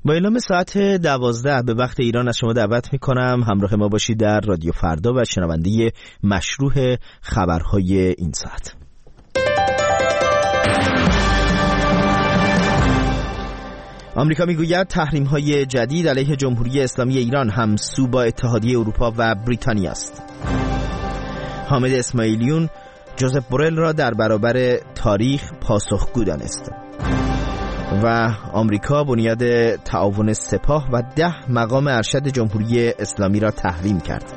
با اعلام ساعت 12 به وقت ایران از شما دعوت میکنم همراه ما باشید در رادیو فردا و شنونده مشروع خبرهای این ساعت. آمریکا میگوید تحریم‌های جدید علیه جمهوری اسلامی ایران همسو با اتحادیه اروپا و بریتانیا است. حامد اسماعیلیون جوزف بورل را در برابر تاریخ پاسخگو دانست. و آمریکا بنیاد تعاون سپاه و 10 مقام ارشد جمهوری اسلامی را تحریم کرد.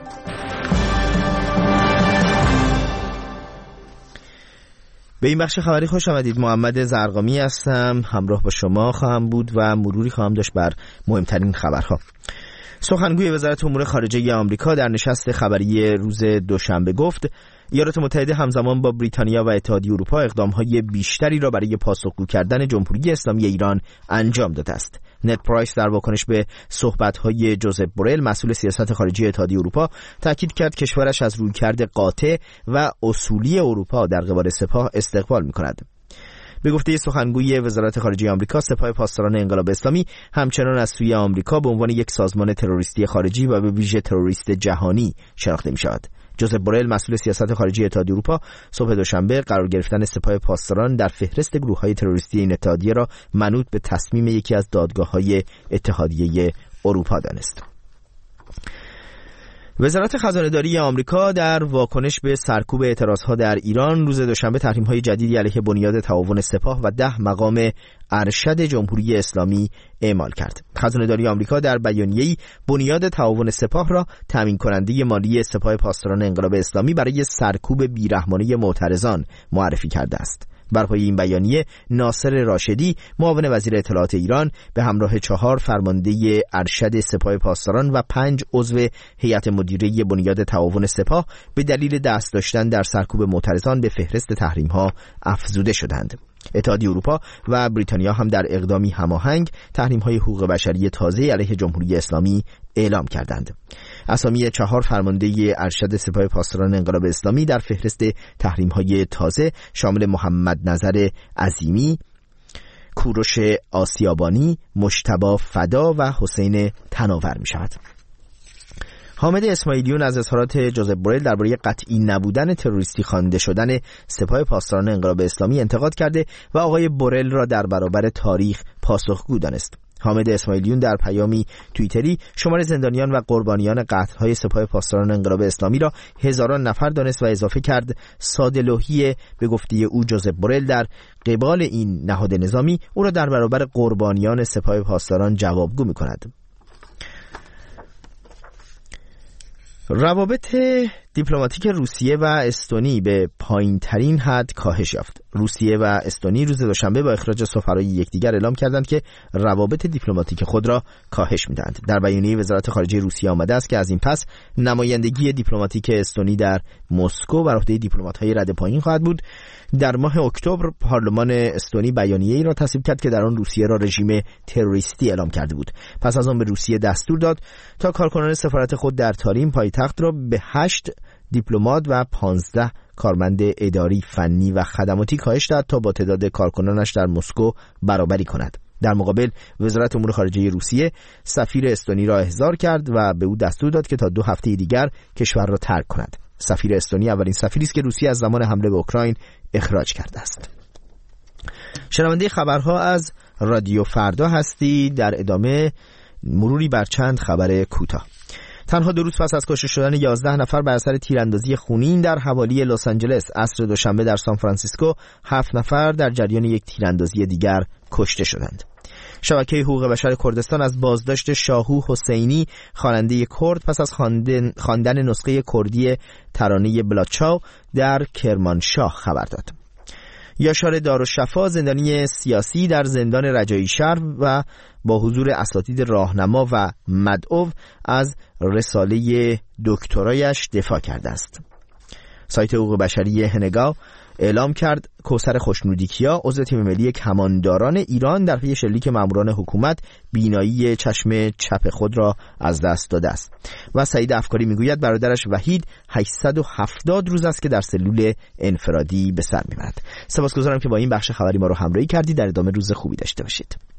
به این بخش خبری خوش آمدید. محمد زرقامی هستم، همراه با شما خواهم بود و مروری خواهم داشت بر مهمترین خبرها. سخنگوی وزارت امور خارجه آمریکا در نشست خبری روز دوشنبه گفت ایالات متحده همزمان با بریتانیا و اتحادیه اروپا اقدام‌های بیشتری را برای پاسخگو کردن جمهوری اسلامی ایران انجام داده است. نت پرایس در واکنش به صحبت‌های جوزف بورل مسئول سیاست خارجی اتحادیه اروپا تاکید کرد کشورش از رویکرد قاطع و اصولی اروپا در قبال سپاه استقبال می‌کند. به گفته سخنگوی وزارت خارجه آمریکا، سپاه پاسداران انقلاب اسلامی همچنان از سوی آمریکا به عنوان یک سازمان تروریستی خارجی و به ویژه تروریست جهانی شناخته می‌شود. جوزف بورل مسئول سیاست خارجی اتحادیه اروپا صبح دوشنبه قرار گرفتن سپاه پاسداران در فهرست گروه‌های تروریستی این اتحادیه را منوط به تصمیم یکی از دادگاه‌های اتحادیه اروپا دانست. وزارت خزانه‌داری آمریکا در واکنش به سرکوب اعتراضها در ایران روز دوشنبه تحریم‌های جدیدی علیه بنیاد تعاون سپاه و 10 مقام ارشد جمهوری اسلامی اعمال کرد. خزانه‌داری آمریکا در بیانیه‌ای بنیاد تعاون سپاه را تامین کننده مالی سپاه پاسداران انقلاب اسلامی برای سرکوب بیرحمانه معترضان معرفی کرده است. بر پایه این بیانیه ناصر راشدی معاون وزیر اطلاعات ایران به همراه 4 فرمانده ارشد سپاه پاسداران و 5 عضو هیئت مدیره بنیاد تعاون سپاه به دلیل دست داشتن در سرکوب معترضان به فهرست تحریم‌ها افزوده شدند. اتحادیه اروپا و بریتانیا هم در اقدامی هماهنگ تحریم‌های حقوق بشری تازه علیه جمهوری اسلامی اعلام کردند. اسامی 4 فرمانده ارشد سپاه پاسداران انقلاب اسلامی در فهرست تحریم‌های تازه شامل محمد نظر عظیمی، کوروش آسیابانی، مجتبی فدا و حسین تناور می‌شود. حامد اسماعیلیون از اظهارات جوزف بورل درباره قطعی نبودن تروریستی خوانده شدن سپاه پاسداران انقلاب اسلامی انتقاد کرده و آقای بورل را در برابر تاریخ پاسخگو دانست. حامد اسماعیلیون در پیامی توییتری شمار زندانیان و قربانیان قتل‌های سپاه پاسداران انقلاب اسلامی را هزاران نفر دانست و اضافه کرد ساده‌لوحی به گفته او جوزف بورل در قبال این نهاد نظامی او را در برابر قربانیان سپاه پاسداران جوابگو می‌کند. روابط دیپلماتیک روسیه و استونی به پایین‌ترین حد کاهش یافت. روسیه و استونی روز دوشنبه با اخراج سفرای یکدیگر اعلام کردند که روابط دیپلماتیک خود را کاهش می‌دهند. در بیانیه وزارت خارجه روسیه آمده است که از این پس نمایندگی دیپلماتیک استونی در مسکو بر عهده دیپلمات‌های رده پایین خواهد بود. در ماه اکتبر پارلمان استونی بیانیه‌ای را تصویب کرد که در آن روسیه را رژیم تروریستی اعلام کرده بود. پس از آن به روسیه دستور داد تا کارکنان سفارت خود در تالین پایتخت را به 8 دیپلمات و 15 کارمند اداری، فنی و خدماتی کاهش داد تا با تعداد کارکنانش در مسکو برابری کند. در مقابل وزارت امور خارجه روسیه سفیر استونی را احضار کرد و به او دستور داد که تا 2 هفته دیگر کشور را ترک کند. سفیر استونی اولین سفیری است که روسیه از زمان حمله به اوکراین اخراج کرده است. شنونده خبرها از رادیو فردا هستی. در ادامه مروری بر چند خبر کوتاه. تنها 2 روز پس از کشته شدن 11 نفر بر اثر تیراندازی خونین در حوالی لس آنجلس عصر دوشنبه در سان فرانسیسکو، 7 نفر در جریان یک تیراندازی دیگر کشته شدند. شبکه حقوق بشر کردستان از بازداشت شاهو حسینی، خواننده کرد، پس از خواندن نسخه کردی ترانه بلاچاو در کرمانشاه خبر داد. یاشار دارالشفا، زندانی سیاسی در زندان رجایی شهر و با حضور اساتید راهنما و مدعو از رساله دکترایش دفاع کرده است. سایت حقوق بشری هنگاو اعلام کرد کوثر خوشنودیکیا، عضو تیم ملی کمانداران ایران، در پی شلیک ماموران حکومت بینایی چشم چپ خود را از دست داده است. و سعید افکاری میگوید برادرش وحید 870 روز است که در سلول انفرادی به سر میبرد. سپاسگزارم که با این بخش خبری ما رو همراهی کردید. در ادامه روز خوبی داشته باشید.